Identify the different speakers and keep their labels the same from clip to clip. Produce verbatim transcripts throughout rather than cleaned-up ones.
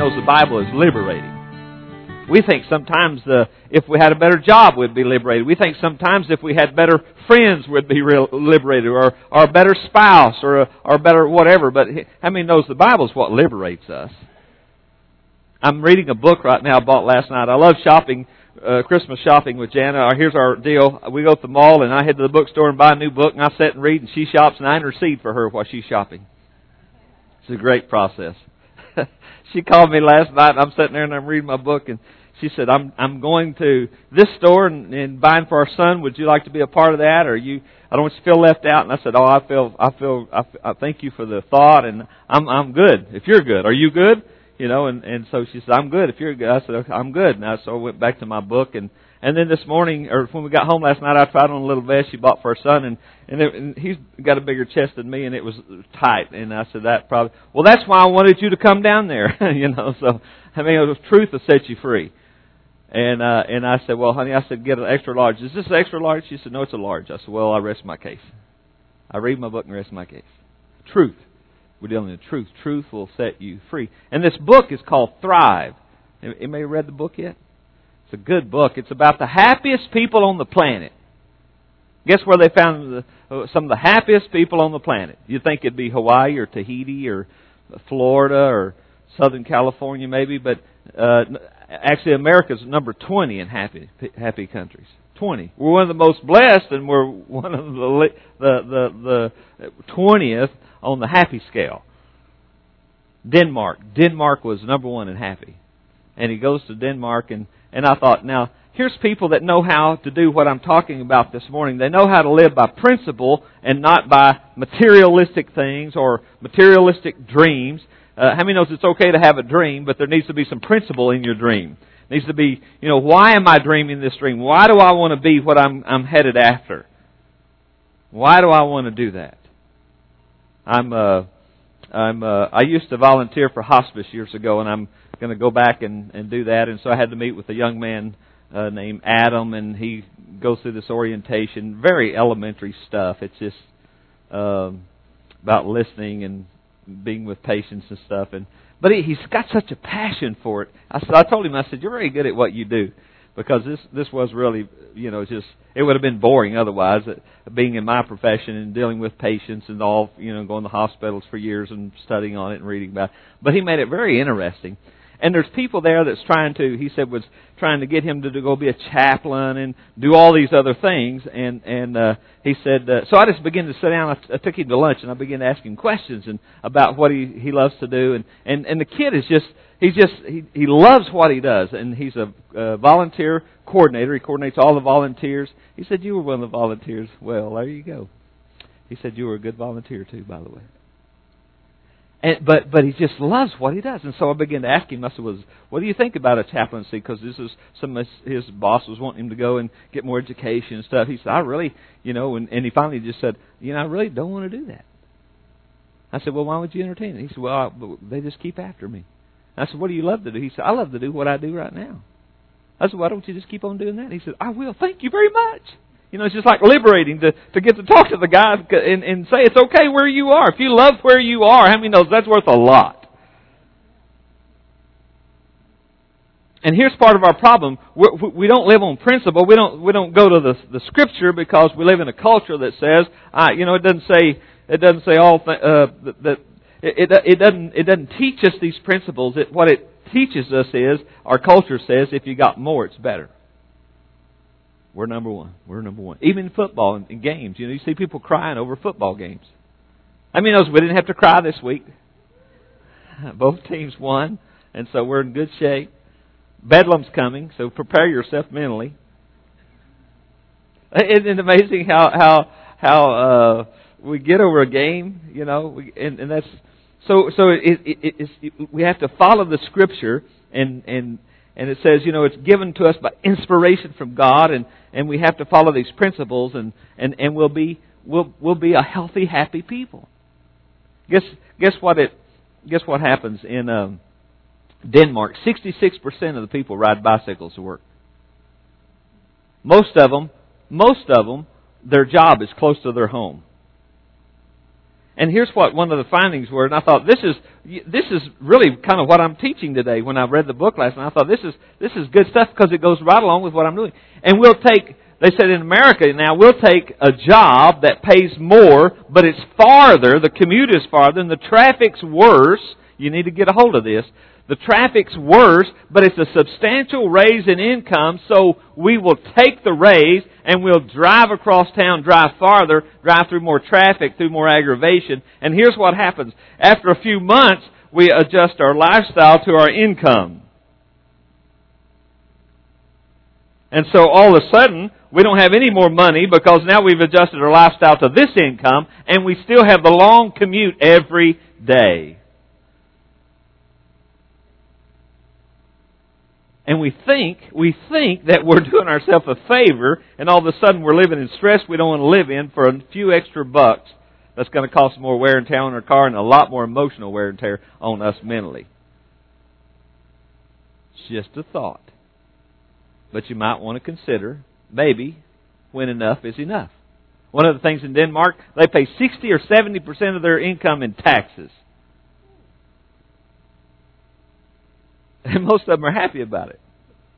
Speaker 1: knows the Bible is liberating? We think sometimes uh, if we had a better job, we'd be liberated. We think sometimes if we had better friends, we'd be real liberated, or, or a better spouse, or a, or a better whatever. But how many knows the Bible is what liberates us? I'm reading a book right now I bought last night. I love shopping, uh, Christmas shopping with Jana. Here's our deal. We go to the mall, and I head to the bookstore and buy a new book, and I sit and read, and she shops, and I intercede for her while she's shopping. It's a great process. She called me last night, and I'm sitting there, and I'm reading my book, and she said, I'm I'm going to this store and, and buying for our son. Would you like to be a part of that? Or you? I don't want you to feel left out. And I said, Oh, I feel I feel I, I thank you for the thought, and I'm I'm good. If you're good, are you good? You know. And, and so she said, I'm good. If you're good, I said, okay, I'm good. And I, so I went back to my book, and and then this morning, or when we got home last night, I tried on a little vest she bought for her son, and and, it, and he's got a bigger chest than me, and it was tight. And I said, that probably. Well, that's why I wanted you to come down there. You know. So I mean, the truth will set you free. And uh, and I said, well, honey, I said, get an extra large. Is this an extra large? She said, no, it's a large. I said, well, I rest my case. I read my book and rest my case. Truth. We're dealing with truth. Truth will set you free. And this book is called Thrive. Anybody read the book yet? It's a good book. It's about the happiest people on the planet. Guess where they found the, some of the happiest people on the planet? You'd think it'd be Hawaii or Tahiti or Florida or Southern California maybe, but uh, actually America's number twenty in happy happy countries. twenty. We're one of the most blessed, and we're one of the the the, the twentieth on the happy scale. Denmark. Denmark was number one in happy. And he goes to Denmark, and, and I thought, now, here's people that know how to do what I'm talking about this morning. They know how to live by principle and not by materialistic things or materialistic dreams. Uh, how many knows it's okay to have a dream, but there needs to be some principle in your dream. It needs to be, you know, why am I dreaming this dream? Why do I want to be what I'm, I'm headed after? Why do I want to do that? I'm, uh, I'm, uh, I used to volunteer for hospice years ago, and I'm going to go back and, and do that. And so I had to meet with a young man uh, named Adam, and he goes through this orientation, very elementary stuff. It's just um, about listening and being with patients and stuff. And but he, he's got such a passion for it. I, I told him, I said, you're very good at what you do. Because this this was really, you know, just, it would have been boring otherwise, uh, being in my profession and dealing with patients and all, you know, going to hospitals for years and studying on it and reading about it. But he made it very interesting. And there's people there that's trying to, he said, was trying to get him to, to go be a chaplain and do all these other things. And and uh, he said, uh, so I just began to sit down. I, I took him to lunch, and I began to ask him questions and about what he, he loves to do. And, and, and the kid is just, he's just, he, he loves what he does. And he's a, a volunteer coordinator. He coordinates all the volunteers. He said, you were one of the volunteers. Well, there you go. He said, you were a good volunteer too, by the way. And, but but he just loves what he does. And so I began to ask him, I said, well, what do you think about a chaplaincy? Because this is some of his, his boss was wanting him to go and get more education and stuff. He said, I really, you know, and, and he finally just said, you know, I really don't want to do that. I said, well, why would you entertain it? He said, well, I, they just keep after me. I said, what do you love to do? He said, I love to do what I do right now. I said, why don't you just keep on doing that? He said, I will. Thank you very much. You know, it's just like liberating to, to get to talk to the guy and, and say it's okay where you are. If you love where you are, how many knows that's worth a lot? And here's part of our problem. We're, we don't live on principle. We don't we don't go to the the Scripture because we live in a culture that says, uh, you know, it doesn't say it doesn't say all th- uh, that it, it it doesn't it doesn't teach us these principles. It, what it teaches us is our culture says if you got more, it's better. We're number one. We're number one. Even in football and in games. You know, you see people crying over football games. I mean, we didn't have to cry this week. Both teams won, and so we're in good shape. Bedlam's coming, so prepare yourself mentally. Isn't it amazing how how how uh, we get over a game? You know, we, and, and that's so so. It, it, it, it, we have to follow the Scripture and and. And it says, you know, it's given to us by inspiration from God, and, and we have to follow these principles, and, and, and we'll be we'll we'll be a healthy, happy people. Guess guess what it guess what happens in um, Denmark? Sixty-six percent of the people ride bicycles to work. Most of them, most of them, their job is close to their home. And here's what one of the findings were, and I thought this is this is really kind of what I'm teaching today. When I read the book last night, I thought this is this is good stuff because it goes right along with what I'm doing. And we'll take, they said in America now, we'll take a job that pays more, but it's farther. The commute is farther, and the traffic's worse. You need to get a hold of this. The traffic's worse, but it's a substantial raise in income, so we will take the raise and we'll drive across town, drive farther, drive through more traffic, through more aggravation. And here's what happens. After a few months, we adjust our lifestyle to our income. And so all of a sudden, we don't have any more money because now we've adjusted our lifestyle to this income, and we still have the long commute every day. And we think, we think that we're doing ourselves a favor, and all of a sudden we're living in stress we don't want to live in for a few extra bucks. That's going to cost more wear and tear on our car and a lot more emotional wear and tear on us mentally. It's just a thought. But you might want to consider, maybe, when enough is enough. One of the things in Denmark, they pay sixty or seventy percent of their income in taxes. And most of them are happy about it.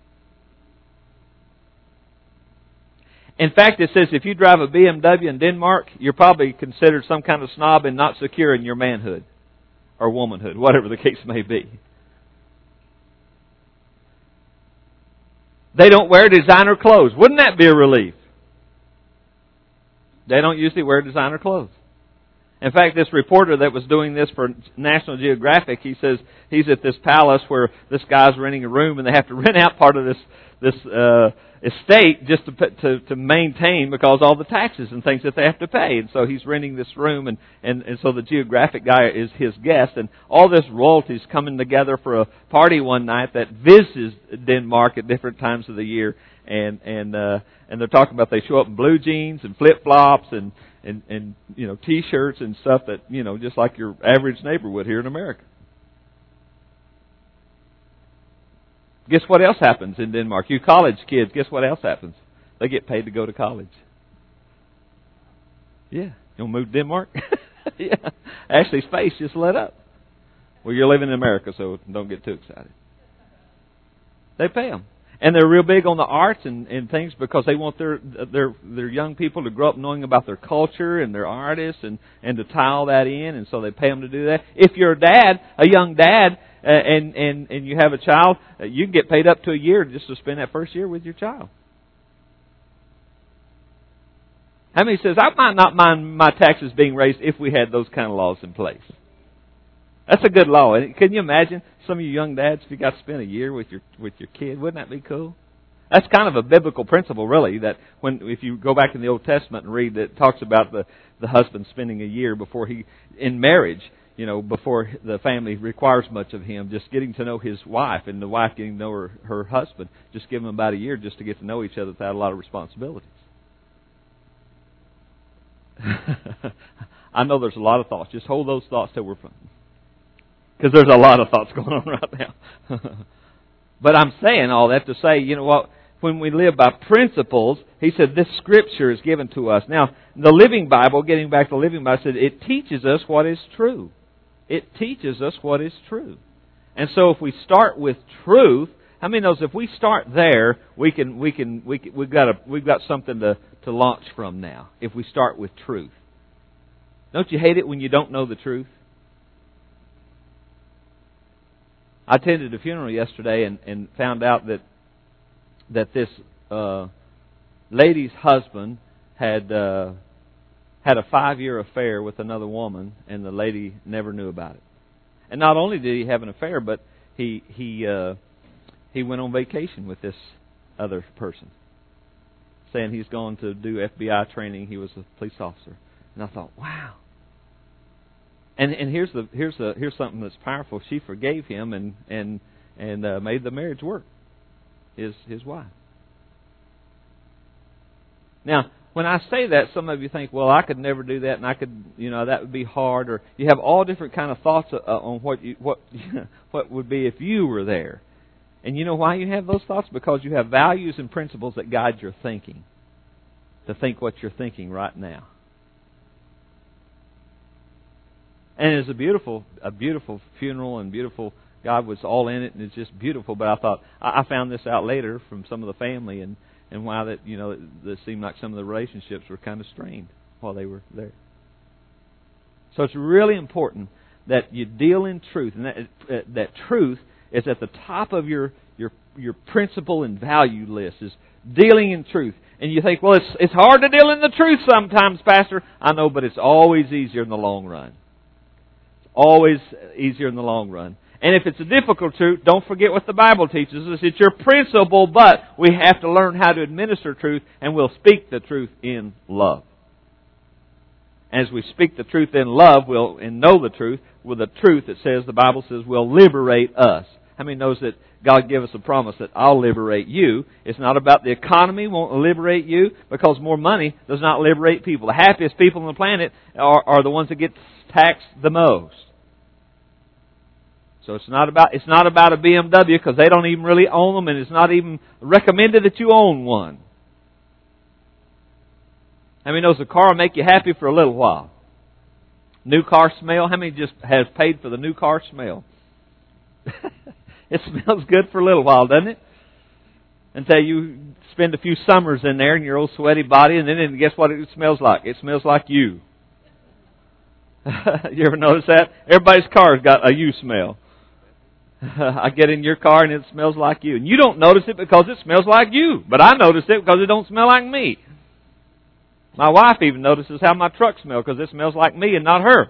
Speaker 1: In fact, it says if you drive a B M W in Denmark, you're probably considered some kind of snob and not secure in your manhood or womanhood, whatever the case may be. They don't wear designer clothes. Wouldn't that be a relief? They don't usually wear designer clothes. In fact, this reporter that was doing this for National Geographic, he says he's at this palace where this guy's renting a room, and they have to rent out part of this this uh, estate just to, to to maintain because all the taxes and things that they have to pay. And so he's renting this room, and, and, and so the Geographic guy is his guest, and all this royalty's coming together for a party one night that visits Denmark at different times of the year, and and uh, and they're talking about they show up in blue jeans and flip flops and. And, and, you know, T-shirts and stuff that, you know, just like your average neighbor would here in America. Guess what else happens in Denmark? You college kids, guess what else happens? They get paid to go to college. Yeah. You want to move to Denmark? Yeah. Ashley's face just lit up. Well, you're living in America, so don't get too excited. They pay them. And they're real big on the arts and, and things because they want their their their young people to grow up knowing about their culture and their artists and, and to tie all that in, and so they pay them to do that. If you're a dad, a young dad, uh, and, and, and you have a child, uh, you can get paid up to a year just to spend that first year with your child. How many says, I might not mind my taxes being raised if we had those kind of laws in place? That's a good law. Can you imagine some of you young dads, if you got to spend a year with your with your kid? Wouldn't that be cool? That's kind of a biblical principle, really, that when if you go back in the Old Testament and read that it talks about the, the husband spending a year before he, in marriage, you know, before the family requires much of him, just getting to know his wife and the wife getting to know her, her husband, just give them about a year just to get to know each other without a lot of responsibilities. I know there's a lot of thoughts. Just hold those thoughts till we're fun. Because there's a lot of thoughts going on right now. But I'm saying all that to say, you know what, when we live by principles, he said this Scripture is given to us. Now, the Living Bible, getting back to the Living Bible, said it teaches us what is true. It teaches us what is true. And so if we start with truth, how many knows if we start there, we can we can we can, we've got a we've got something to, to launch from now. If we start with truth. Don't you hate it when you don't know the truth? I attended a funeral yesterday and, and found out that that this uh, lady's husband had uh, had a five-year affair with another woman, and the lady never knew about it. And not only did he have an affair, but he he uh, he went on vacation with this other person, saying he's going to do F B I training. He was a police officer, and I thought, wow. And and here's the here's the here's something that's powerful. She forgave him and and and uh, made the marriage work. His his wife. Now, when I say that, some of you think, well, I could never do that, and I could, you know, that would be hard. Or you have all different kind of thoughts uh, on what you what what would be if you were there. And you know why you have those thoughts? Because you have values and principles that guide your thinking. To think what you're thinking right now. And it's a beautiful, a beautiful funeral, and beautiful. God was all in it, and it's just beautiful. But I thought I found this out later from some of the family, and and why that you know it, it seemed like some of the relationships were kind of strained while they were there. So it's really important that you deal in truth, and that uh, that truth is at the top of your your your principle and value list, is dealing in truth. And you think, well, it's it's hard to deal in the truth sometimes, Pastor. I know, but it's always easier in the long run. It's always easier in the long run. And if it's a difficult truth, don't forget what the Bible teaches us. It's your principle, but we have to learn how to administer truth, and we'll speak the truth in love. As we speak the truth in love, we'll and know the truth, with the truth that says, the Bible says, will liberate us. How many knows that God gave us a promise that I'll liberate you? It's not about the economy won't liberate you, because more money does not liberate people. The happiest people on the planet are, are the ones that get taxed the most. So it's not about it's not about a B M W, because they don't even really own them, and it's not even recommended that you own one. How many knows the car will make you happy for a little while? New car smell. How many just has paid for the new car smell? It smells good for a little while, doesn't it? Until you spend a few summers in there in your old sweaty body, and then guess what it smells like? It smells like you. You ever notice that? Everybody's car's got a you smell. I get in your car and it smells like you. And you don't notice it because it smells like you. But I notice it because it don't smell like me. My wife even notices how my truck smells, because it smells like me and not her.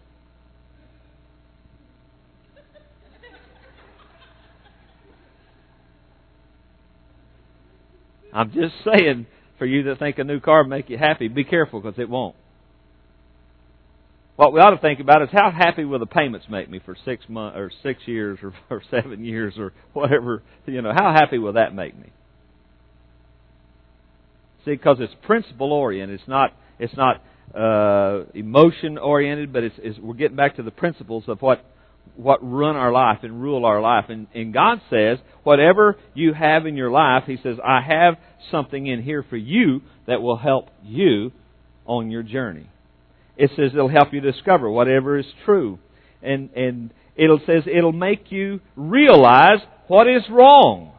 Speaker 1: I'm just saying, for you that think a new car will make you happy, be careful, because it won't. What we ought to think about is, how happy will the payments make me for six months or six years or, or seven years or whatever? You know, how happy will that make me? See, because it's principle oriented. It's not. It's not uh, emotion oriented, but it's, it's we're getting back to the principles of what what run our life and rule our life. And, and God says, whatever you have in your life, He says, I have something in here for you that will help you on your journey. It says it'll help you discover whatever is true. And, and it says it'll make you realize what is wrong.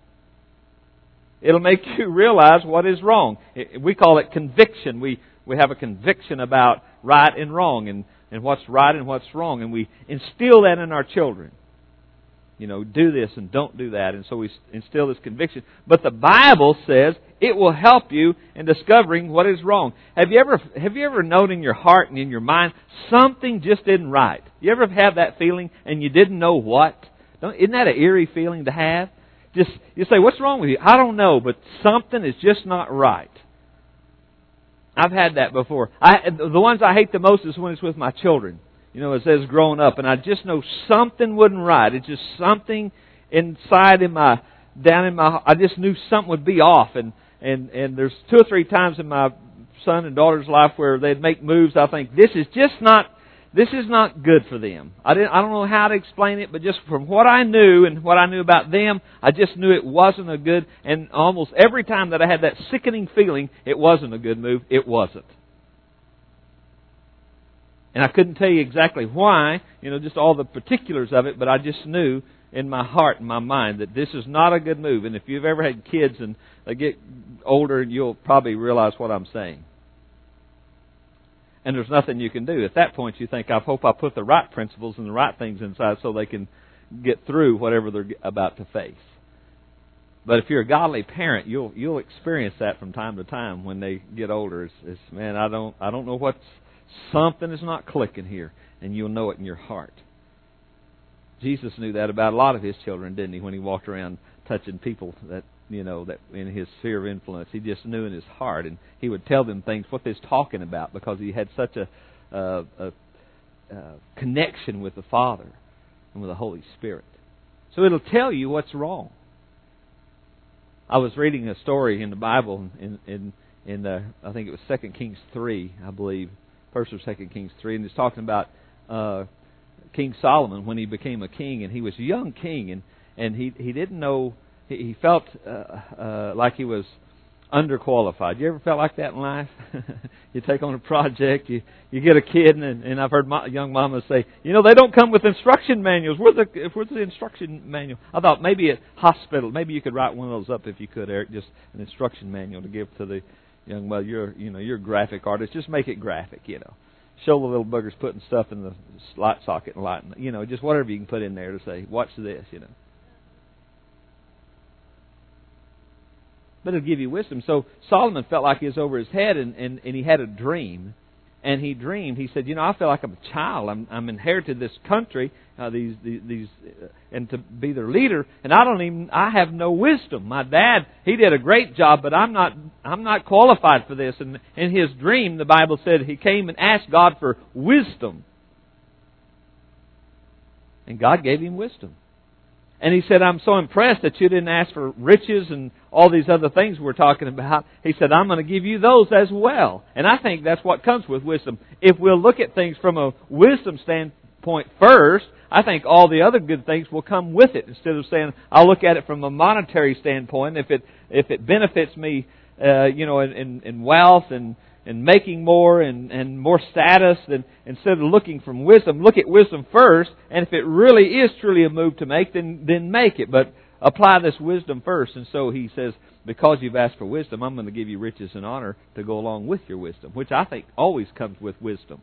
Speaker 1: It'll make you realize what is wrong. We call it conviction. We we have a conviction about right and wrong, and, and what's right and what's wrong. And we instill that in our children. You know, do this and don't do that. And so we instill this conviction. But the Bible says it will help you in discovering what is wrong. Have you ever have you ever known in your heart and in your mind something just isn't right? You ever have that feeling and you didn't know what? Don't, isn't that an eerie feeling to have? Just you say, what's wrong with you? I don't know, but something is just not right. I've had that before. I, the ones I hate the most is when it's with my children. You know, it says growing up, and I just know something wasn't right. It's just something inside in my, down in my, I just knew something would be off. And, and, and there's two or three times in my son and daughter's life where they'd make moves. I think, this is just not, this is not good for them. I didn't, I don't know how to explain it, but just from what I knew and what I knew about them, I just knew it wasn't a good, and almost every time that I had that sickening feeling, it wasn't a good move, it wasn't. And I couldn't tell you exactly why, you know, just all the particulars of it, but I just knew in my heart and my mind that this is not a good move. And if you've ever had kids and they get older, you'll probably realize what I'm saying. And there's nothing you can do. At that point, you think, I hope I put the right principles and the right things inside so they can get through whatever they're about to face. But if you're a godly parent, you'll you'll experience that from time to time when they get older. It's, it's man, I don't I don't know what's something is not clicking here, and you'll know it in your heart. Jesus knew that about a lot of His children, didn't He? When He walked around touching people that, you know, that in His sphere of influence, He just knew in His heart, and He would tell them things, what they're talking about, because He had such a, uh, a, a connection with the Father and with the Holy Spirit. So it'll tell you what's wrong. I was reading a story in the Bible in in, in the, I think it was Second Kings three, I believe. First or Second Kings three, and it's talking about uh, King Solomon when he became a king, and he was a young king, and, and he he didn't know, he, he felt uh, uh, like he was underqualified. You ever felt like that in life? You take on a project, you you get a kid, and, and I've heard my, young mamas say, you know, they don't come with instruction manuals. Where's the where's the instruction manual? I thought maybe at hospital, maybe you could write one of those up if you could, Eric, just an instruction manual to give to the young mother. You're you know you're a graphic artist. Just make it graphic, you know. Show the little buggers putting stuff in the light socket and lighting, you know, just whatever you can put in there to say, watch this, you know. But it'll give you wisdom. So Solomon felt like he was over his head, and, and, and he had a dream. And he dreamed. He said, "You know, I feel like I'm a child. I'm, I'm inherited this country, uh, these, these, these, uh, and to be their leader. And I don't even. I have no wisdom. My dad, he did a great job, but I'm not. I'm not qualified for this." And in his dream, the Bible said he came and asked God for wisdom, and God gave him wisdom. And he said, "I'm so impressed that you didn't ask for riches and all these other things we're talking about." He said, "I'm going to give you those as well." And I think that's what comes with wisdom. If we'll look at things from a wisdom standpoint first, I think all the other good things will come with it. Instead of saying, I'll look at it from a monetary standpoint. If it if it benefits me, uh, you know, in, in, in wealth and and making more and, and more status, then instead of looking from wisdom, look at wisdom first. And if it really is truly a move to make, then then make it. But apply this wisdom first. And so he says, because you've asked for wisdom, I'm going to give you riches and honor to go along with your wisdom, which I think always comes with wisdom.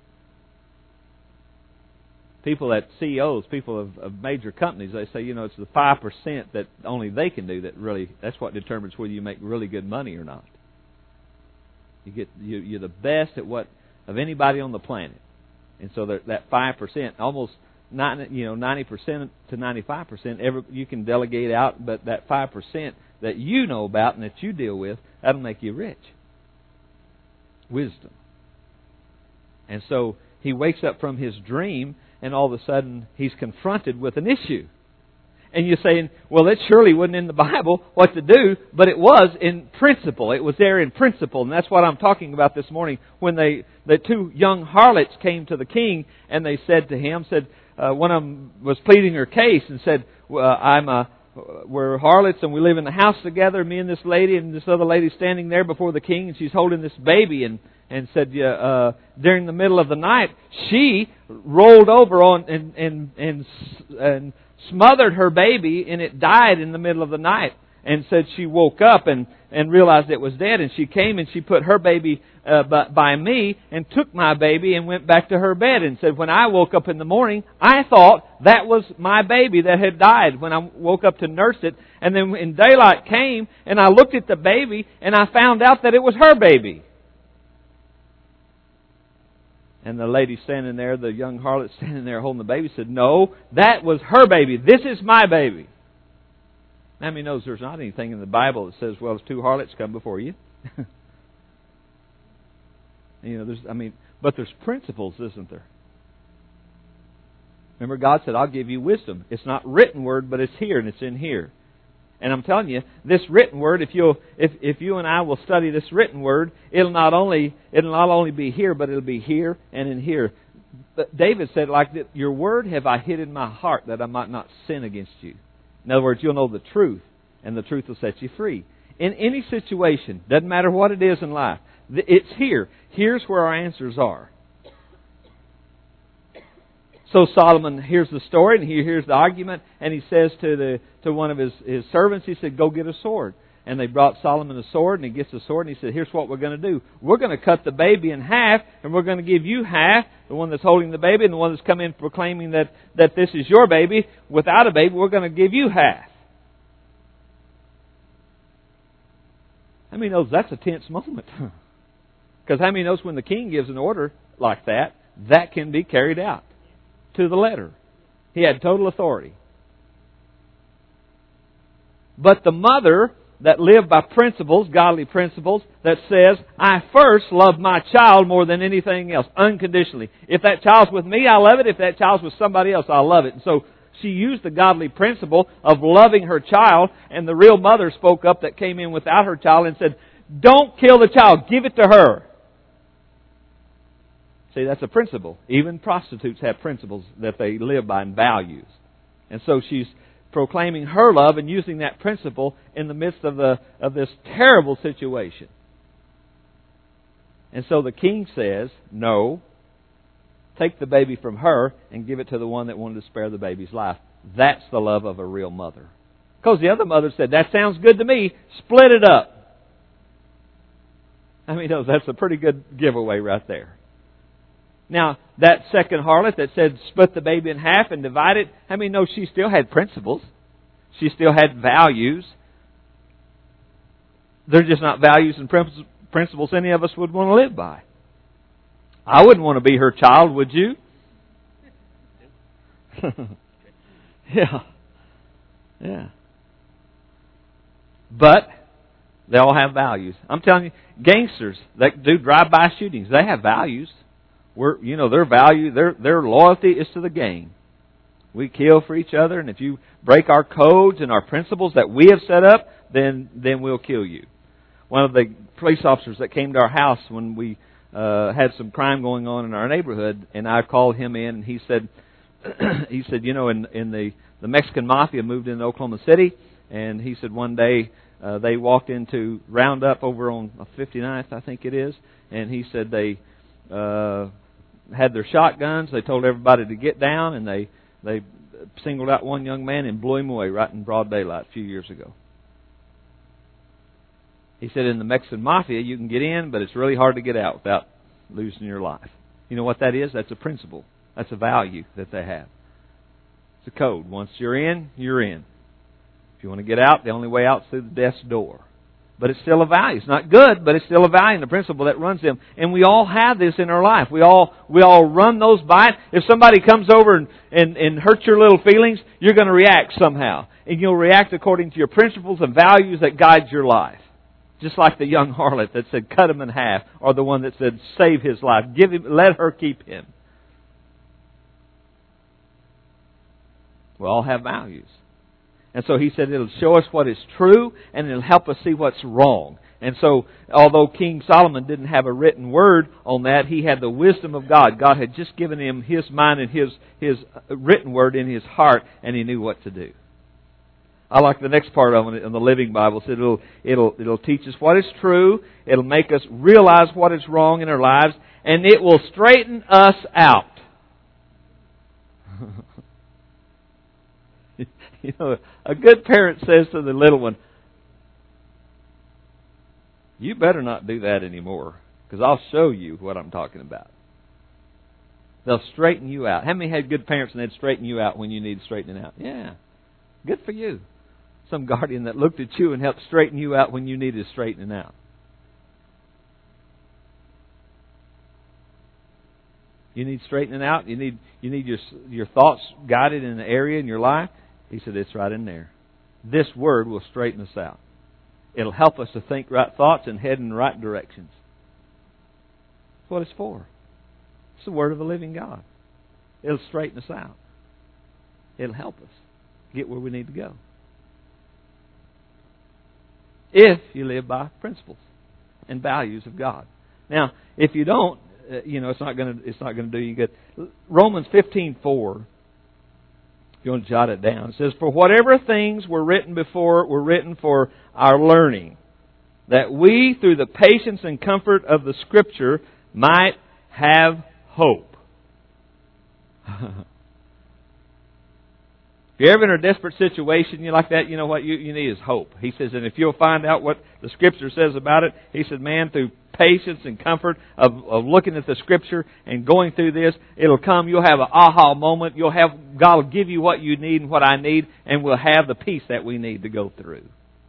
Speaker 1: People that C E Os, people of, of major companies, they say, you know, it's the five percent that only they can do that really, that's what determines whether you make really good money or not. You get, you, you're the best at what of anybody on the planet. And so that, that five percent, almost Not, you know, ninety percent to ninety-five percent, every, you can delegate out, but that five percent that you know about and that you deal with, that'll make you rich. Wisdom. And so he wakes up from his dream, and all of a sudden he's confronted with an issue. And you're saying, well, that surely wasn't in the Bible what to do, but it was in principle. It was there in principle, and that's what I'm talking about this morning. When they, the two young harlots came to the king, and they said to him, said, Uh, one of them was pleading her case and said, well, I'm a, we're harlots and we live in the house together, me and this lady, and this other lady standing there before the king, and she's holding this baby, and, and said, yeah, uh, during the middle of the night, she rolled over on and, and, and, and smothered her baby, and it died in the middle of the night. And said she woke up and, and realized it was dead. And she came and she put her baby uh, by, by me and took my baby and went back to her bed. And said, when I woke up in the morning, I thought that was my baby that had died when I woke up to nurse it. And then when daylight came and I looked at the baby and I found out that it was her baby. And the lady standing there, the young harlot standing there holding the baby, said, no, that was her baby. This is my baby. How many knows there's not anything in the Bible that says, well, there's two harlots come before you? you know, there's, I mean, but there's principles, isn't there? Remember, God said, I'll give you wisdom. It's not written word, but it's here, and it's in here. And I'm telling you, this written word, if you if if you and I will study this written word, it'll not only it'll not only be here, but it'll be here and in here. But David said, like that, your word have I hid in my heart that I might not sin against you. In other words, you'll know the truth, and the truth will set you free. In any situation, doesn't matter what it is in life, it's here. Here's where our answers are. So Solomon hears the story, and he hears the argument, and he says to the to one of his, his servants, he said, go get a sword. And they brought Solomon a sword, and he gets the sword, and he said, here's what we're going to do. We're going to cut the baby in half, and we're going to give you half, the one that's holding the baby, and the one that's come in proclaiming that, that this is your baby. Without a baby, we're going to give you half. How many knows that's a tense moment? Because how many knows when the king gives an order like that, that can be carried out to the letter. He had total authority. But the mother that lived by principles, godly principles, that says, I first love my child more than anything else, unconditionally. If that child's with me, I love it. If that child's with somebody else, I love it. And so she used the godly principle of loving her child, and the real mother spoke up that came in without her child and said, don't kill the child, give it to her. See, that's a principle. Even prostitutes have principles that they live by and values. And so she's proclaiming her love and using that principle in the midst of the of this terrible situation. And so the king says, no, take the baby from her and give it to the one that wanted to spare the baby's life. That's the love of a real mother. Because the other mother said, that sounds good to me, split it up. I mean, that's a pretty good giveaway right there. Now, that second harlot that said split the baby in half and divide it, I mean, no, she still had principles. She still had values. They're just not values and principles any of us would want to live by. I wouldn't want to be her child, would you? Yeah. Yeah. But they all have values. I'm telling you, gangsters that do drive-by shootings, they have values. We're, you know, their value, their their loyalty is to the gang. We kill for each other, and if you break our codes and our principles that we have set up, then then we'll kill you. One of the police officers that came to our house when we uh, had some crime going on in our neighborhood, and I called him in, and he said, he said, you know, in in the the Mexican Mafia moved into Oklahoma City, and he said one day uh, they walked into Roundup over on fifty-ninth, I think it is, and he said they uh, had their shotguns. They told everybody to get down, and they they singled out one young man and blew him away right in broad daylight a few years ago. He said in the Mexican Mafia you can get in, but it's really hard to get out without losing your life. You know what that is? That's a principle. That's a value that they have. It's a code. Once you're in, you're in. If you want to get out, the only way out is through the death's door. But it's still a value. It's not good, but it's still a value and a principle that runs them. And we all have this in our life. We all we all run those by it. If somebody comes over and, and, and hurts your little feelings, you're going to react somehow. And you'll react according to your principles and values that guide your life. Just like the young harlot that said, cut him in half, or the one that said, save his life. Give him, let her keep him. We all have values. And so he said it'll show us what is true and it'll help us see what's wrong. And so, although King Solomon didn't have a written word on that, he had the wisdom of God. God had just given him His mind and His His written word in his heart, and he knew what to do. I like the next part of it in the Living Bible. It said it'll, it'll, it'll teach us what is true. It'll make us realize what is wrong in our lives. And it will straighten us out. You know, a good parent says to the little one, you better not do that anymore, because I'll show you what I'm talking about. They'll straighten you out. How many had good parents and they'd straighten you out when you need straightening out? Yeah. Good for you. Some guardian that looked at you and helped straighten you out when you needed straightening out. You need straightening out? You need you need your your thoughts guided in an area in your life? He said, it's right in there. This word will straighten us out. It'll help us to think right thoughts and head in the right directions. That's what it's for. It's the word of the living God. It'll straighten us out. It'll help us get where we need to go. If you live by principles and values of God. Now, if you don't, uh, you know, it's not going to it's not going to do you good. Romans fifteen four. If you want to jot it down, it says, "For whatever things were written before were written for our learning, that we, through the patience and comfort of the Scripture, might have hope." If you're ever in a desperate situation, you like that, you know what you, you need is hope. He says, and if you'll find out what the Scripture says about it, he said, man, through patience and comfort of, of looking at the Scripture and going through this, it'll come, you'll have an aha moment, you'll have, God will give you what you need and what I need, and we'll have the peace that we need to go through.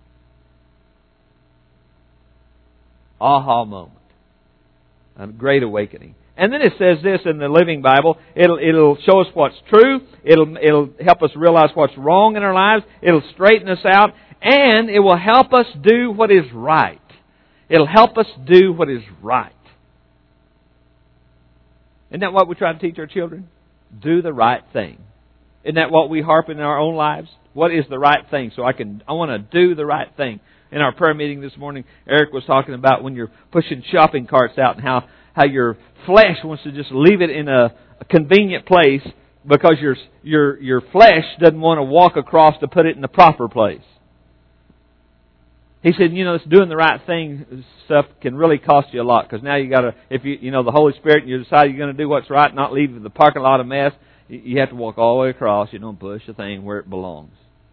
Speaker 1: Aha moment. A great awakening. And then it says this in the Living Bible, it'll, it'll show us what's true, it'll, it'll help us realize what's wrong in our lives, it'll straighten us out, and it will help us do what is right. It'll help us do what is right. Isn't that what we try to teach our children? Do the right thing. Isn't that what we harp in our own lives? What is the right thing? So I can, I want to do the right thing. In our prayer meeting this morning, Eric was talking about when you're pushing shopping carts out and how how your flesh wants to just leave it in a, a convenient place because your your your flesh doesn't want to walk across to put it in the proper place. He said, you know, this doing the right thing stuff can really cost you a lot, because now you got to, if you you know the Holy Spirit and you decide you're going to do what's right, not leave the parking lot a mess, you have to walk all the way across. You don't push the thing where it belongs.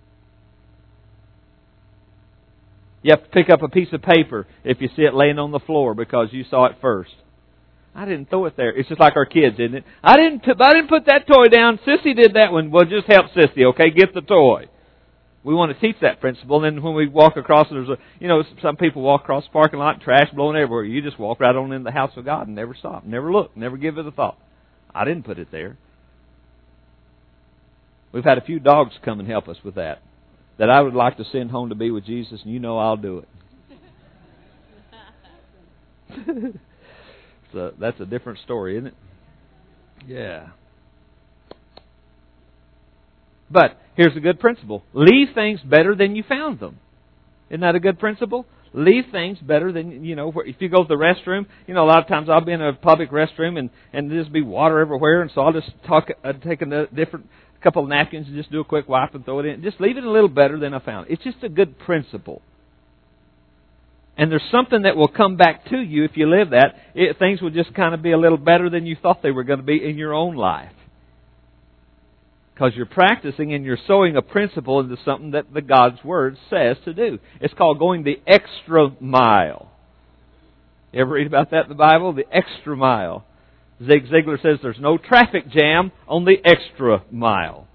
Speaker 1: You have to pick up a piece of paper if you see it laying on the floor because you saw it first. I didn't throw it there. It's just like our kids, isn't it? I didn't. I didn't put that toy down. Sissy did that one. Well, just help Sissy, okay? Get the toy. We want to teach that principle. And then when we walk across, there's a, you know, some people walk across the parking lot, trash blowing everywhere. You just walk right on in the house of God and never stop, never look, never give it a thought. I didn't put it there. We've had a few dogs come and help us with that. That I would like to send home to be with Jesus, and you know I'll do it. So that's a different story, isn't it? Yeah. But here's a good principle. Leave things better than you found them. Isn't that a good principle? Leave things better than, you know, if you go to the restroom, you know, a lot of times I'll be in a public restroom and, and there's be water everywhere, and so I'll just talk, uh, take a different couple of napkins and just do a quick wipe and throw it in. Just leave it a little better than I found it. It's just a good principle. And there's something that will come back to you if you live that. It, things will just kind of be a little better than you thought they were going to be in your own life. Because you're practicing and you're sowing a principle into something that the God's Word says to do. It's called going the extra mile. You ever read about that in the Bible? The extra mile. Zig Ziglar says there's no traffic jam on the extra mile.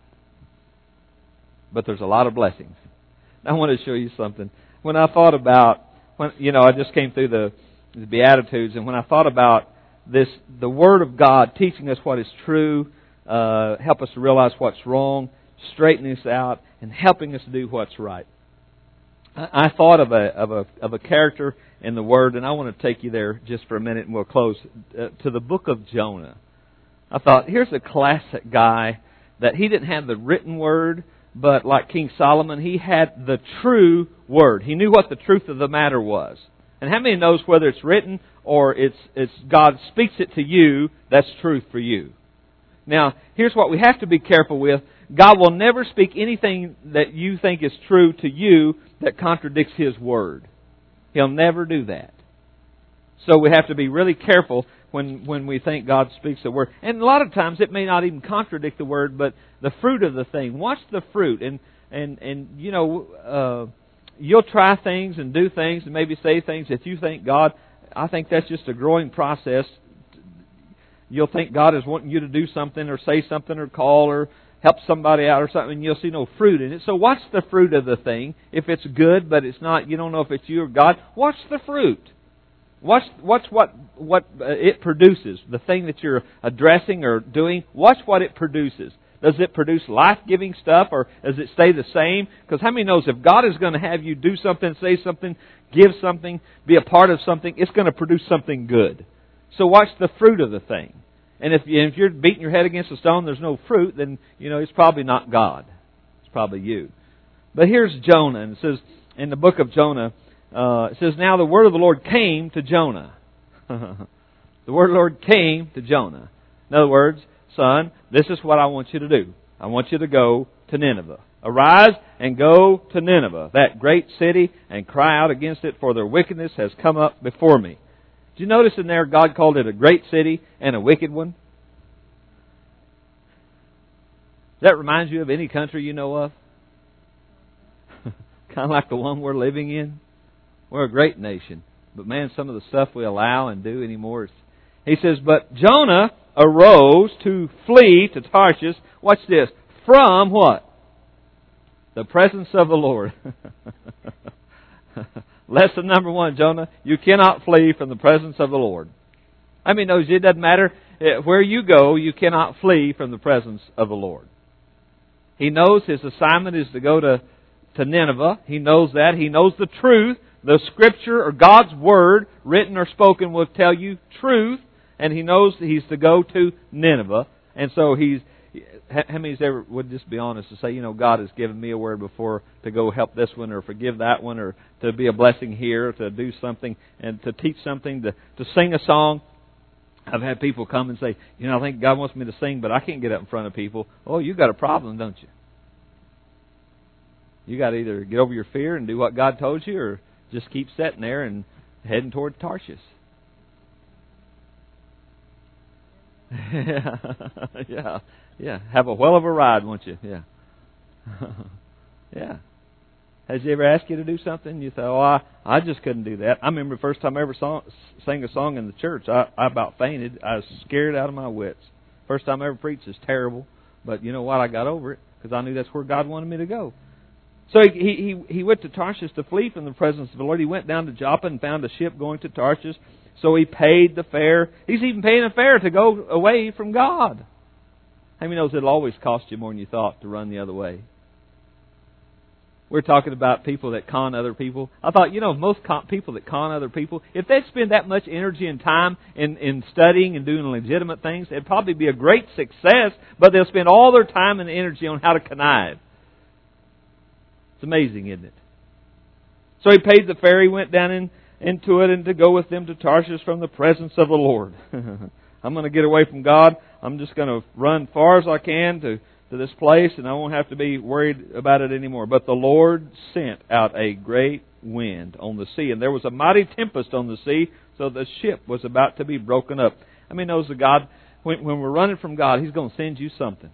Speaker 1: But there's a lot of blessings. I want to show you something. When I thought about, when you know, I just came through the, the Beatitudes, and when I thought about this, the Word of God teaching us what is true, uh, help us to realize what's wrong, straightening us out, and helping us do what's right. I, I thought of a of a of a character in the Word, and I want to take you there just for a minute, and we'll close, uh, to the book of Jonah. I thought, here's a classic guy that he didn't have the written Word, but like King Solomon, he had the true Word. He knew what the truth of the matter was. And how many knows whether it's written or it's it's God speaks it to you, that's truth for you? Now, here's what we have to be careful with. God will never speak anything that you think is true to you that contradicts His Word. He'll never do that. So we have to be really careful when, when we think God speaks a word. And a lot of times it may not even contradict the Word, but the fruit of the thing. Watch the fruit. And, and, and you know, uh, you'll try things and do things and maybe say things that you think God, I think that's just a growing process. You'll think God is wanting you to do something or say something or call or help somebody out or something, and you'll see no fruit in it. So watch the fruit of the thing. If it's good, but it's not, you don't know if it's you or God, watch the fruit. Watch, watch what what it produces. The thing that you're addressing or doing, watch what it produces. Does it produce life-giving stuff, or does it stay the same? Because how many knows if God is going to have you do something, say something, give something, be a part of something, it's going to produce something good. So watch the fruit of the thing. And if, you, if you're beating your head against a stone, there's no fruit, then you know it's probably not God. It's probably you. But here's Jonah, and it says in the book of Jonah, uh, it says, "Now the word of the Lord came to Jonah." The word of the Lord came to Jonah. In other words, son, this is what I want you to do. I want you to go to Nineveh. Arise and go to Nineveh, that great city, and cry out against it, for their wickedness has come up before me. Did you notice in there God called it a great city and a wicked one? Does that remind you of any country you know of? Kind of like the one we're living in. We're a great nation. But man, some of the stuff we allow and do anymore. Is... He says, "But Jonah arose to flee to Tarshish." Watch this. From what? The presence of the Lord. Lesson number one, Jonah, you cannot flee from the presence of the Lord. I mean, knows it doesn't matter where you go, you cannot flee from the presence of the Lord. He knows his assignment is to go to, to Nineveh. He knows that. He knows the truth. The Scripture or God's Word, written or spoken, will tell you truth. And he knows that he's to go to Nineveh. And so he's... How many ever would just be honest to say, you know, God has given me a word before to go help this one or forgive that one or to be a blessing here, to do something and to teach something, to, to sing a song. I've had people come and say, you know, I think God wants me to sing, but I can't get up in front of people. Oh, you got a problem, don't you? You got to either get over your fear and do what God told you, or just keep sitting there and heading toward Tarshish. yeah, yeah, yeah. Have a well of a ride, won't you? Yeah, yeah. Has He ever asked you to do something? You thought, oh, I, I just couldn't do that. I remember the first time I ever saw, sang a song in the church, I, I about fainted. I was scared out of my wits. First time I ever preached is terrible, but you know what? I got over it because I knew that's where God wanted me to go. So he, he he went to Tarshish to flee from the presence of the Lord. He went down to Joppa and found a ship going to Tarshish. So he paid the fare. He's even paying a fare to go away from God. How many knows it'll always cost you more than you thought to run the other way? We're talking about people that con other people. I thought, you know, most con- people that con other people, if they spend that much energy and time in, in studying and doing legitimate things, it'd probably be a great success, but they'll spend all their time and energy on how to connive. It's amazing, isn't it? So he paid the fare, he went down in, into it, and to go with them to Tarshish from the presence of the Lord. I'm going to get away from God. I'm just going to run far as I can to, to this place, and I won't have to be worried about it anymore. But the Lord sent out a great wind on the sea, and there was a mighty tempest on the sea, so the ship was about to be broken up. I mean, knows that God, when, when we're running from God, He's going to send you something.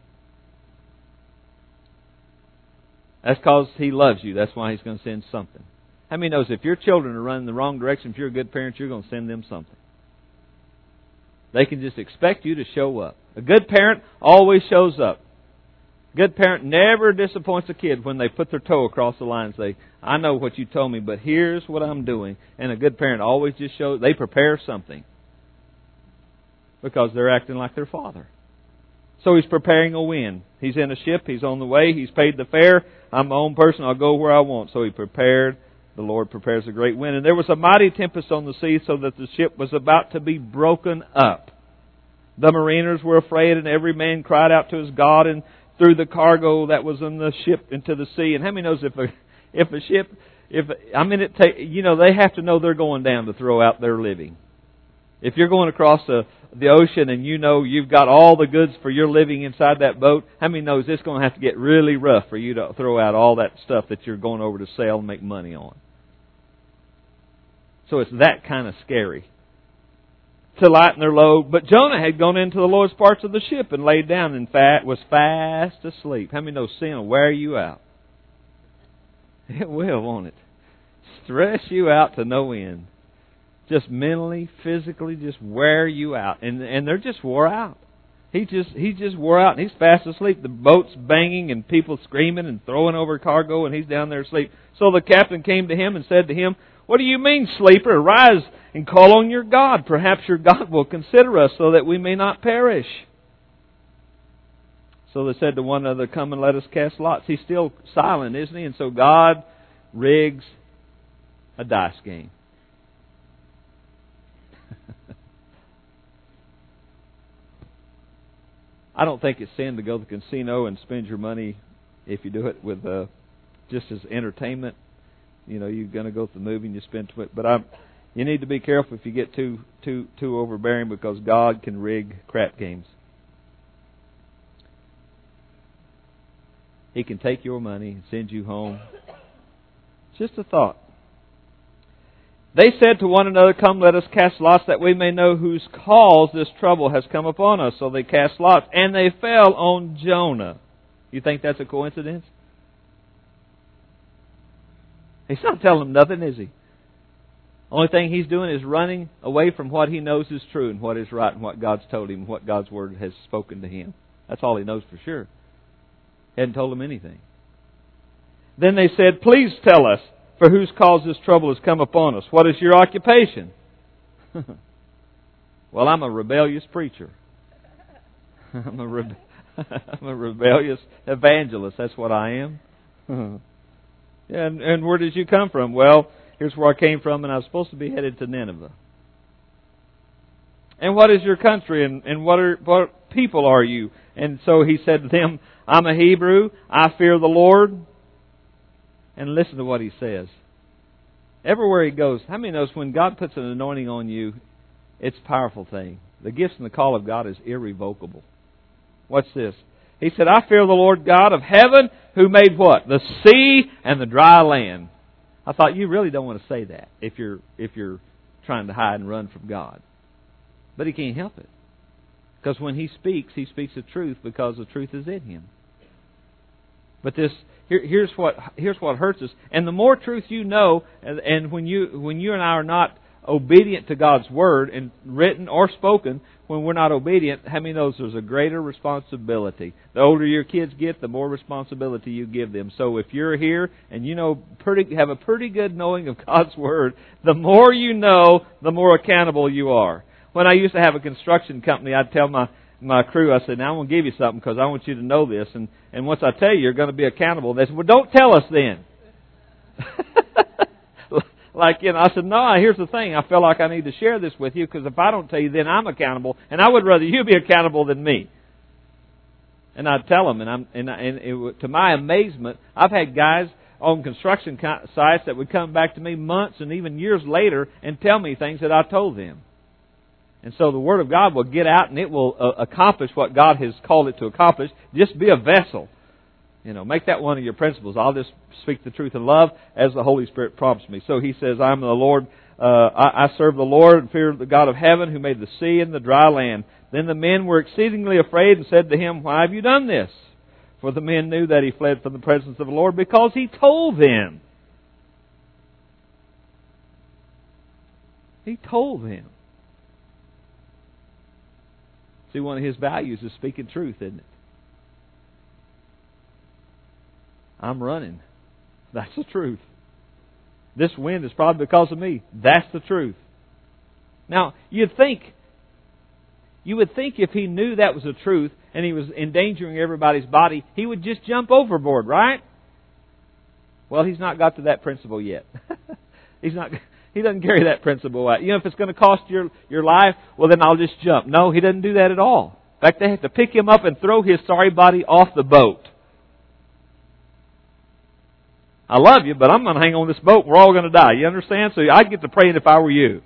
Speaker 1: That's because He loves you. That's why He's going to send something. How many knows if your children are running the wrong direction, if you're a good parent, you're going to send them something? They can just expect you to show up. A good parent always shows up. A good parent never disappoints a kid when they put their toe across the line and say, I know what you told me, but here's what I'm doing. And a good parent always just shows, they prepare something. Because they're acting like their father. So he's preparing a wind. He's in a ship. He's on the way. He's paid the fare. I'm my own person. I'll go where I want. So he prepared. The Lord prepares a great wind. And there was a mighty tempest on the sea, so that the ship was about to be broken up. The mariners were afraid, and every man cried out to his God and threw the cargo that was in the ship into the sea. And how many knows if a if a ship, if I mean it, take, you know, they have to know they're going down to throw out their living. If you're going across the, the ocean and you know you've got all the goods for your living inside that boat, how many knows it's going to have to get really rough for you to throw out all that stuff that you're going over to sell and make money on? So it's that kind of scary to lighten their load. But Jonah had gone into the lowest parts of the ship and laid down and fat, was fast asleep. How many know sin will wear you out? It will, won't it? Stress you out to no end. Just mentally, physically, just wear you out. And and they're just wore out. He just he just wore out and he's fast asleep. The boat's banging and people screaming and throwing over cargo and he's down there asleep. So the captain came to him and said to him, What do you mean, sleeper? Arise and call on your God. Perhaps your God will consider us so that we may not perish. So they said to one another, Come and let us cast lots. He's still silent, isn't he? And so God rigs a dice game. I don't think it's sin to go to the casino and spend your money if you do it with uh, just as entertainment. You know, you're going to go to the movie and you spend it. But I'm, you need to be careful if you get too too too overbearing, because God can rig crap games. He can take your money and send you home. Just a thought. They said to one another, Come, let us cast lots, that we may know whose cause this trouble has come upon us. So they cast lots, and they fell on Jonah. You think that's a coincidence? He's not telling them nothing, is he? Only thing he's doing is running away from what he knows is true and what is right and what God's told him and what God's Word has spoken to him. That's all he knows for sure. He hadn't told him anything. Then they said, Please tell us, for whose cause this trouble has come upon us. What is your occupation? Well, I'm a rebellious preacher. I'm a, rebe- I'm a rebellious evangelist. That's what I am. and, and where did you come from? Well, here's where I came from, and I was supposed to be headed to Nineveh. And what is your country, and, and what, are, what people are you? And so he said to them, I'm a Hebrew. I fear the Lord. And listen to what he says. Everywhere he goes, how many knows when God puts an anointing on you, it's a powerful thing. the gifts and the call of God is irrevocable. What's this? He said, I fear the Lord God of heaven who made what? The sea and the dry land. I thought, you really don't want to say that if you're if you're trying to hide and run from God. But He can't help it. Because when He speaks, He speaks the truth because the truth is in Him. But this here, here's what here's what hurts us. And the more truth you know, and, and when you when you and I are not obedient to God's Word, and written or spoken, when we're not obedient, how many knows there's a greater responsibility? The older your kids get, the more responsibility you give them. So if you're here and you know pretty have a pretty good knowing of God's Word, the more you know, the more accountable you are. When I used to have a construction company, I'd tell my my crew, I said, now I'm going to give you something because I want you to know this. And, and once I tell you, you're going to be accountable. They said, well, don't tell us then. Like, you know, I said, no, here's the thing. I feel like I need to share this with you because if I don't tell you, then I'm accountable. And I would rather you be accountable than me. And I'd tell them. And, I'm, and, and it, to my amazement, I've had guys on construction sites that would come back to me months and even years later and tell me things that I told them. And so the Word of God will get out and it will uh, accomplish what God has called it to accomplish. Just be a vessel. You know, make that one of your principles. I'll just speak the truth in love as the Holy Spirit prompts me. So he says, I'm the Lord, uh, I, I serve the Lord and fear the God of heaven who made the sea and the dry land. Then the men were exceedingly afraid and said to him, why have you done this? For the men knew that he fled from the presence of the Lord because he told them. He told them. See, one of his values is speaking truth, isn't it? I'm running. That's the truth. This wind is probably because of me. That's the truth. Now, you'd think, you would think if he knew that was the truth and he was endangering everybody's body, he would just jump overboard, right? Well, he's not got to that principle yet. he's not. He doesn't carry that principle out. You know, if it's going to cost your your life, well, then I'll just jump. No, he doesn't do that at all. In fact, they have to pick him up and throw his sorry body off the boat. I love you, but I'm going to hang on this boat. We're all going to die. You understand? So I'd get to praying if I were you.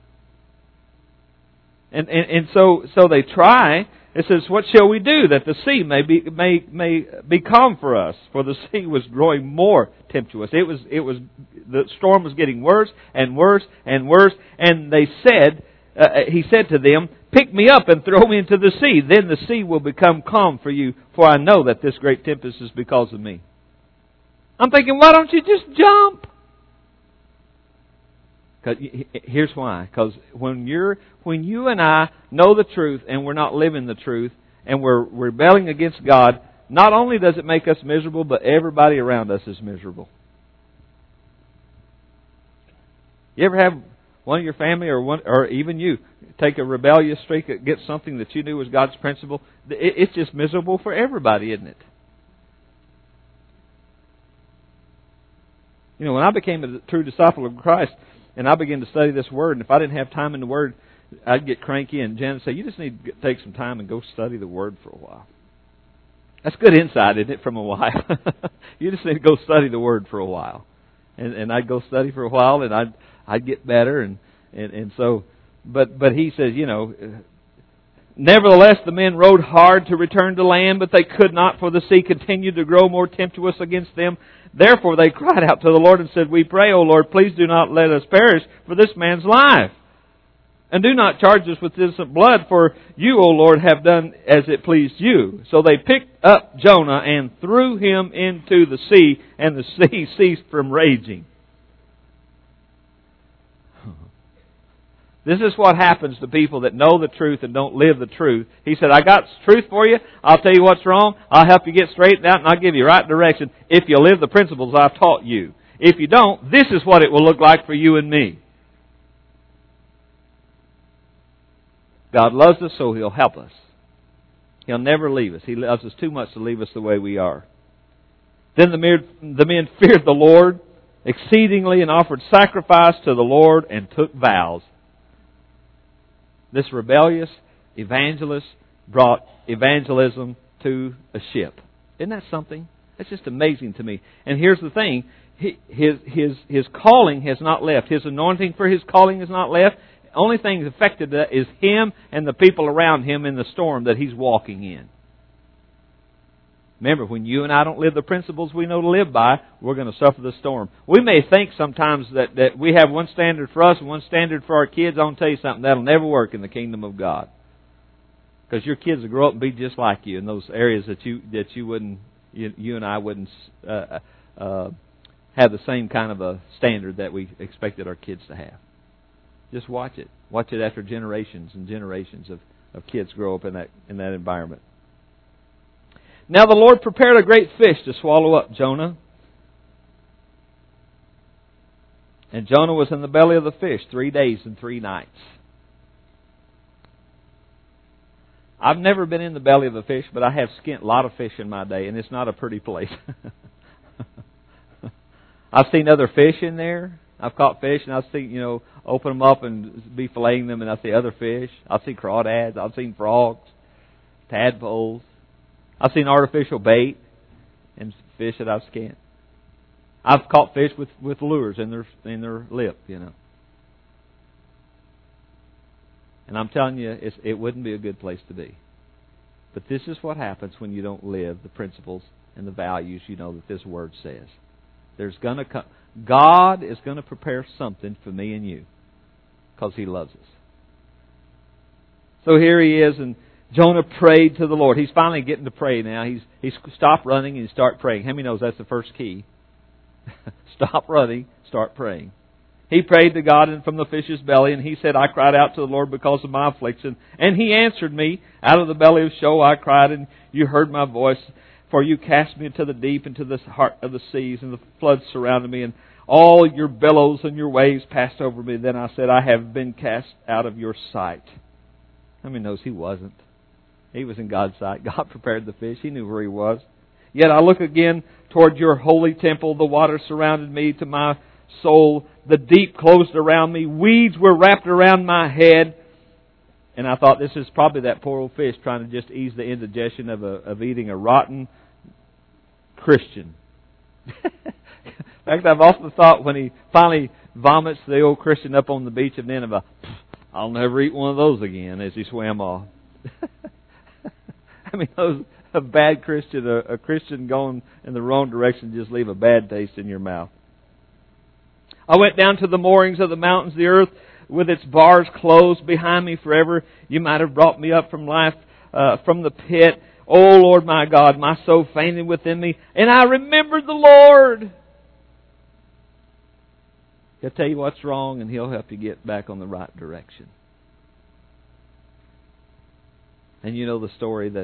Speaker 1: And and, and so so they try. It says, what shall we do that the sea may be may may be calm for us? For the sea was growing more tempestuous. It was it was the storm was getting worse and worse and worse. And they said, uh, he said to them, pick me up and throw me into the sea. Then the sea will become calm for you. For I know that this great tempest is because of me. I'm thinking, why don't you just jump? Cause here's why. Because when you're, when you and I know the truth and we're not living the truth and we're rebelling against God, not only does it make us miserable, but everybody around us is miserable. You ever have one of your family or one, or even you take a rebellious streak against something that you knew was God's principle? It's just miserable for everybody, isn't it? You know, when I became a true disciple of Christ and I began to study this Word, and if I didn't have time in the Word, I'd get cranky, and Jen would say, you just need to take some time and go study the Word for a while. That's good insight, isn't it, from a wife? You just need to go study the Word for a while. And, and I'd go study for a while, and I'd I'd get better, and, and, and so, but but he says, you know, nevertheless the men rowed hard to return to land, but they could not, for the sea continued to grow more tempestuous against them. Therefore they cried out to the Lord and said, we pray, O Lord, please do not let us perish for this man's life. And do not charge us with innocent blood, for you, O Lord, have done as it pleased you. So they picked up Jonah and threw him into the sea, and the sea ceased from raging. This is what happens to people that know the truth and don't live the truth. He said, I got truth for you. I'll tell you what's wrong. I'll help you get straightened out, and I'll give you right direction if you live the principles I've taught you. If you don't, this is what it will look like for you and me. God loves us, so He'll help us. He'll never leave us. He loves us too much to leave us the way we are. Then the men, the men feared the Lord exceedingly and offered sacrifice to the Lord and took vows. This rebellious evangelist brought evangelism to a ship. Isn't that something? It's just amazing to me. And here's the thing. His, his, his calling has not left. His anointing for his calling has not left. only thing that's affected is him and the people around him in the storm that he's walking in. Remember, when you and I don't live the principles we know to live by, we're going to suffer the storm. We may think sometimes that, that we have one standard for us and one standard for our kids. I'll tell you something, that'll never work in the kingdom of God. Because your kids will grow up and be just like you in those areas that you that you wouldn't, you, you and I wouldn't uh, uh, have the same kind of a standard that we expected our kids to have. Just watch it. Watch it after generations and generations of, of kids grow up in that in that environment. Now the Lord prepared a great fish to swallow up Jonah. And Jonah was in the belly of the fish three days and three nights. I've never been in the belly of a fish, but I have skinned a lot of fish in my day, and it's not a pretty place. I've seen other fish in there. I've caught fish, and I've seen, you know, open them up and be filleting them, and I see other fish. I've seen crawdads. I've seen frogs, tadpoles. I've seen artificial bait and fish that I've skinned. I've caught fish with, with lures in their in their lip, you know. And I'm telling you, it's, it wouldn't be a good place to be. But this is what happens when you don't live the principles and the values you know that this Word says. There's gonna come, God is going to prepare something for me and you because He loves us. So here he is, and Jonah prayed to the Lord. He's finally getting to pray now. He's he's stopped running and start praying. How many knows that's the first key? Stop running, start praying. He prayed to God and from the fish's belly, and he said, I cried out to the Lord because of my affliction. And He answered me. Out of the belly of Sheol I cried, and you heard my voice. For you cast me into the deep, into the heart of the seas, and the floods surrounded me, and all your billows and your waves passed over me. Then I said, I have been cast out of your sight. How many knows he wasn't? He was in God's sight. God prepared the fish. He knew where he was. Yet I look again toward your holy temple. The water surrounded me to my soul. The deep closed around me. Weeds were wrapped around my head. And I thought, this is probably that poor old fish trying to just ease the indigestion of a, of eating a rotten Christian. In fact, I've often thought when he finally vomits the old Christian up on the beach of Nineveh, I'll never eat one of those again, as he swam off. I mean, those a bad Christian, a, a Christian going in the wrong direction, just leave a bad taste in your mouth. I went down to the moorings of the mountains, the earth with its bars closed behind me forever. You might have brought me up from life, uh, from the pit. O Lord my God, my soul fainted within me, and I remembered the Lord. He'll tell you what's wrong, and He'll help you get back on the right direction. And you know the story that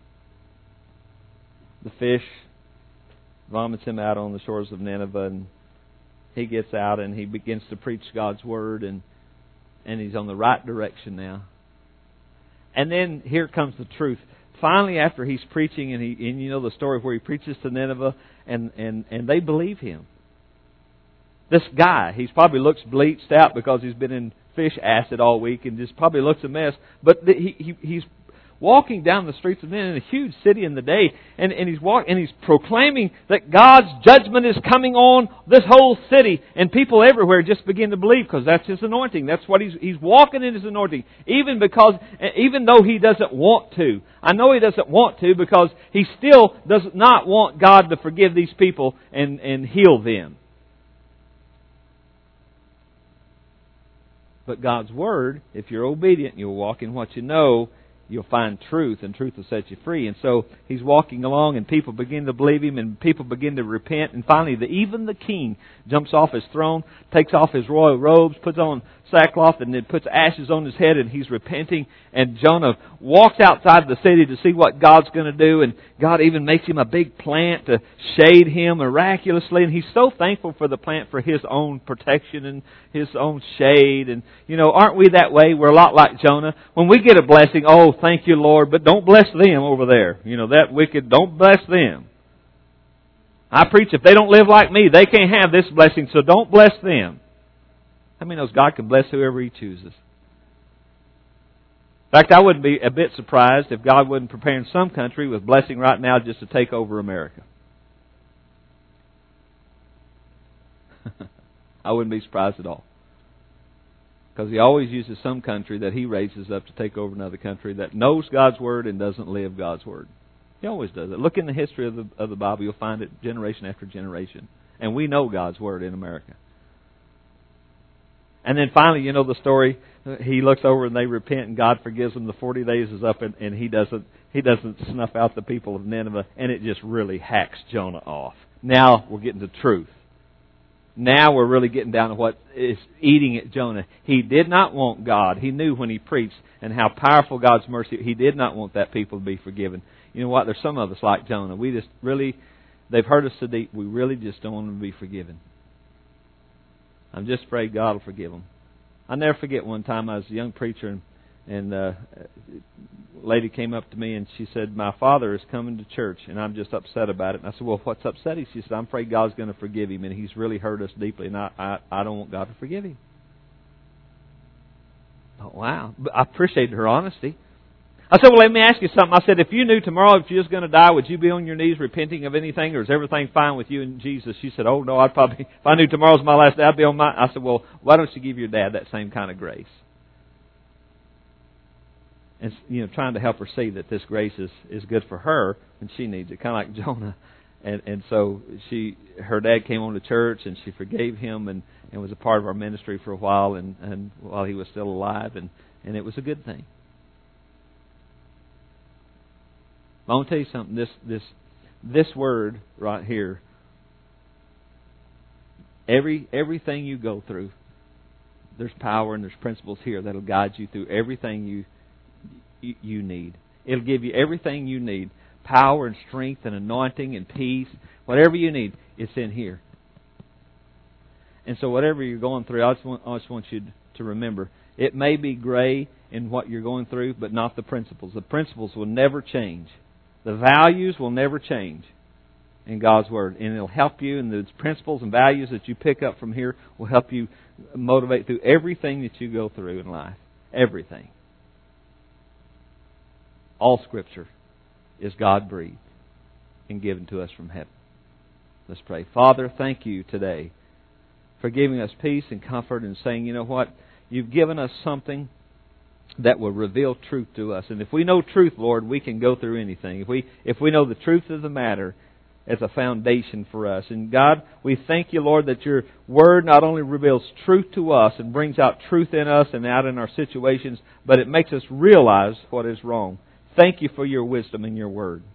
Speaker 1: the fish vomits him out on the shores of Nineveh, and he gets out and he begins to preach God's Word, and and he's on the right direction now. And then here comes the truth. Finally, after he's preaching, and he and you know the story where he preaches to Nineveh, and, and, and they believe him. This guy, he probably looks bleached out because he's been in fish acid all week and just probably looks a mess. But the, he, he he's walking down the streets of Nineveh, in a huge city in the day, and, and he's walk, and he's proclaiming that God's judgment is coming on this whole city, and people everywhere just begin to believe because that's His anointing. That's what he's he's walking in His anointing, even because even though he doesn't want to. I know he doesn't want to because he still does not want God to forgive these people and and heal them. But God's Word, if you're obedient, you'll walk in what you know, you'll find truth, and truth will set you free. And so he's walking along, and people begin to believe him, and people begin to repent. And finally, the, even the king jumps off his throne, takes off his royal robes, puts on sackcloth, and then puts ashes on his head, and he's repenting. And Jonah walks outside the city to see what God's going to do, and God even makes him a big plant to shade him miraculously. And he's so thankful for the plant for his own protection and his own shade. And, you know, aren't we that way? We're a lot like Jonah. When we get a blessing, oh, thank you, Lord, but don't bless them over there. You know, that wicked, don't bless them. I preach, if they don't live like me, they can't have this blessing, so don't bless them. How many knows God can bless whoever He chooses? In fact, I wouldn't be a bit surprised if God wasn't preparing some country with blessing right now just to take over America. I wouldn't be surprised at all. Because He always uses some country that He raises up to take over another country that knows God's Word and doesn't live God's Word. He always does it. Look in the history of the of the Bible. You'll find it generation after generation. And we know God's Word in America. And then finally, you know the story. He looks over and they repent, and God forgives them. The forty days is up, and, and He doesn't He doesn't snuff out the people of Nineveh, and it just really hacks Jonah off. Now we're getting to truth. Now we're really getting down to what is eating at Jonah. He did not want God. He knew when he preached and how powerful God's mercy. He did not want that people to be forgiven. You know what? There's some of us like Jonah. We just really, they've hurt us so deep, we really just don't want them to be forgiven. I'm just afraid God will forgive them. I'll never forget one time I was a young preacher, and, and uh, a lady came up to me and she said, my father is coming to church and I'm just upset about it. And I said, well, what's upsetting? She said, I'm afraid God's going to forgive him and he's really hurt us deeply, and I, I, I don't want God to forgive him. Oh, wow. But I appreciated her honesty. I said, well, let me ask you something. I said, if you knew tomorrow if you was going to die, would you be on your knees repenting of anything, or is everything fine with you and Jesus? She said, oh, no, I'd probably, if I knew tomorrow's my last day, I'd be on my... I said, well, why don't you give your dad that same kind of grace? And, you know, trying to help her see that this grace is, is good for her and she needs it, kind of like Jonah. And and so she, her dad came on to church and she forgave him and, and was a part of our ministry for a while, and, and while he was still alive, and, and it was a good thing. I want to tell you something. This this this word right here, every everything you go through, there's power and there's principles here that'll guide you through everything you you, you need. It'll give you everything you need. Power and strength and anointing and peace. Whatever you need, it's in here. And so whatever you're going through, I just want, I just want you to remember, it may be gray in what you're going through, but not the principles. The principles will never change. The values will never change in God's Word. And it'll help you, and the principles and values that you pick up from here will help you motivate through everything that you go through in life. Everything. All Scripture is God-breathed and given to us from heaven. Let's pray. Father, thank you today for giving us peace and comfort and saying, you know what, you've given us something that will reveal truth to us. And if we know truth, Lord, we can go through anything. If we if we know the truth of the matter as a foundation for us. And God, we thank you, Lord, that your Word not only reveals truth to us and brings out truth in us and out in our situations, but it makes us realize what is wrong. Thank you for your wisdom in your Word.